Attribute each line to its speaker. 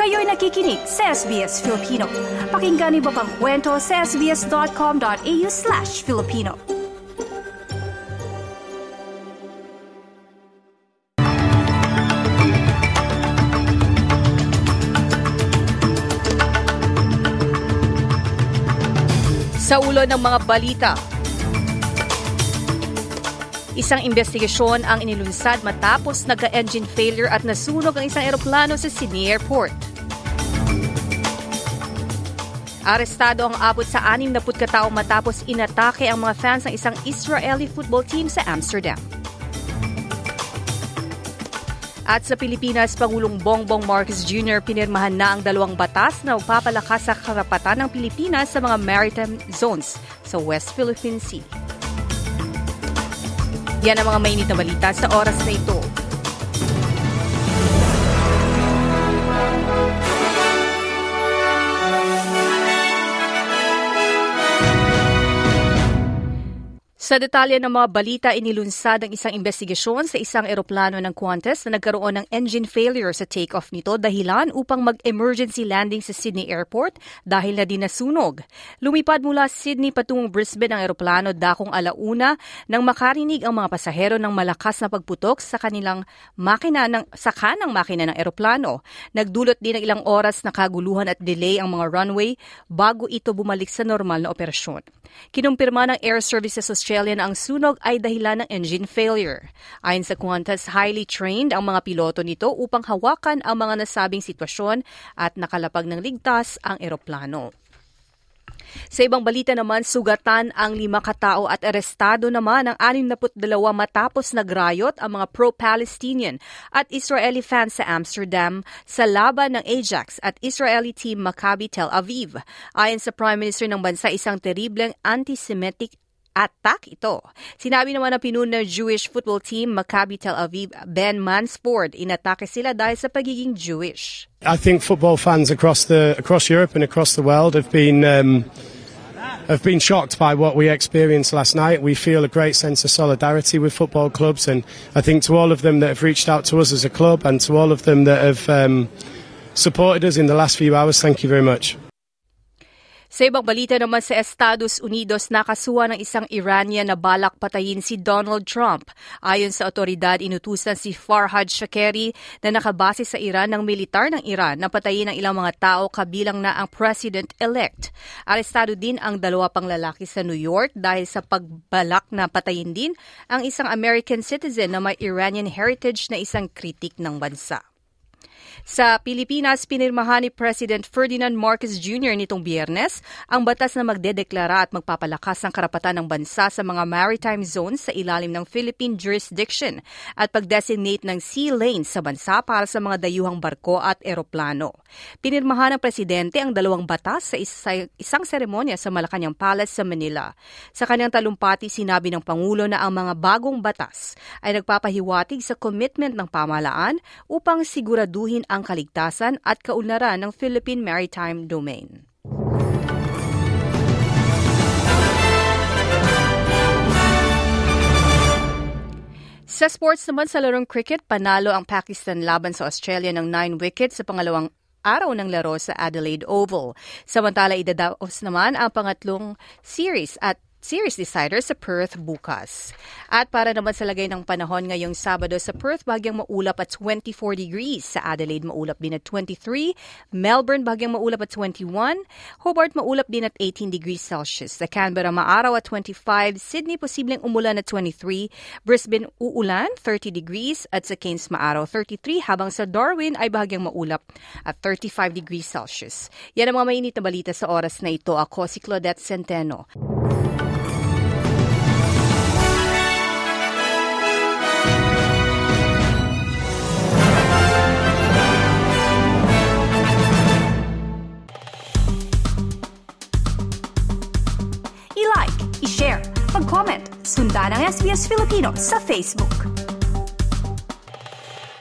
Speaker 1: Kayo'y nakikinig sa SBS Filipino. Pakinggan niyo pa ang kwento sa sbs.com.au/Filipino. Sa ulo ng mga balita, isang investigasyon ang inilunsad matapos nagka-engine failure at nasunog ang isang eroplano sa Sydney Airport. Arestado ang abot sa 60 katao matapos inatake ang mga fans ng isang Israeli football team sa Amsterdam. At sa Pilipinas, Pangulong Bongbong Marcos Jr. pinirmahan na ang 2 batas na magpapalakas sa karapatan ng Pilipinas sa mga maritime zones sa West Philippine Sea. Yan ang mga mainit na balita sa oras na ito. Sa detalye ng mga balita, inilunsad ang isang investigasyon sa isang eroplano ng Qantas na nagkaroon ng engine failure sa take-off nito dahilan upang mag-emergency landing sa Sydney Airport dahil na din nasunog. Lumipad mula Sydney patungong Brisbane ang eroplano dakong 1:00 nang makarinig ang mga pasahero ng malakas na pagputok sa kanang makina ng eroplano. Nagdulot din ng ilang oras na kaguluhan at delay ang mga runway bago ito bumalik sa normal na operasyon. Kinumpirma ng Air Services Australia na ang sunog ay dahilan ng engine failure. Ayon sa Qantas, highly trained ang mga piloto nito upang hawakan ang mga nasabing sitwasyon at nakalapag ng ligtas ang eroplano. Sa ibang balita naman, sugatan ang 5 katao at arestado naman ang 62 matapos nagrayot ang mga pro-Palestinian at Israeli fans sa Amsterdam sa laban ng Ajax at Israeli team Maccabi Tel Aviv. Ayon sa Prime Minister ng bansa, isang terribleng anti-Semitic attack ito. Sinabi naman ng pinuno ng Jewish football team Maccabi Tel Aviv, Ben Mansford, inatake sila dahil sa pagiging Jewish.
Speaker 2: I think football fans across Europe and across the world have been shocked by what we experienced last night. We feel a great sense of solidarity with football clubs, and I think to all of them that have reached out to us as a club and to all of them that have supported us in the last few hours, thank you very much.
Speaker 1: Sa ibang balita naman, sa Estados Unidos, nakasuhan ng isang Iranian na balak patayin si Donald Trump. Ayon sa otoridad, inutusan si Farhad Shakeri na nakabase sa Iran ng militar ng Iran na patayin ang ilang mga tao kabilang na ang president-elect. Arestado din ang 2 pang lalaki sa New York dahil sa pagbalak na patayin din ang isang American citizen na may Iranian heritage na isang kritik ng bansa. Sa Pilipinas, pinirmahan ni President Ferdinand Marcos Jr. nitong Biyernes ang batas na magdedeklara at magpapalakas ng karapatan ng bansa sa mga maritime zones sa ilalim ng Philippine jurisdiction at pag-designate ng sea lanes sa bansa para sa mga dayuhang barko at eroplano. Pinirmahan ng Presidente ang 2 batas sa isang seremonya sa Malacanang Palace sa Manila. Sa kanyang talumpati, sinabi ng Pangulo na ang mga bagong batas ay nagpapahiwatig sa commitment ng pamahalaan upang siguraduhin ang kaligtasan at kaunlaran ng Philippine Maritime Domain. Sa sports naman, sa larong cricket, panalo ang Pakistan laban sa Australia ng 9 wickets sa pangalawang araw ng laro sa Adelaide Oval. Samantala, idadaos naman ang pangatlong series decider sa Perth bukas. At para naman sa lagay ng panahon ngayong Sabado, sa Perth bahagyang maulap at 24 degrees. Sa Adelaide maulap din at 23. Melbourne bahagyang maulap at 21. Hobart maulap din at 18 degrees Celsius. Sa Canberra maaraw at 25. Sydney posibleng umulan at 23. Brisbane uulan 30 degrees. At sa Cairns maaraw 33. Habang sa Darwin ay bahagyang maulap at 35 degrees Celsius. Yan ang mga mainit na balita sa oras na ito. Ako si Claudette Centeno. I-like, i-share, mag-comment, sundan ang SBS Filipino sa Facebook.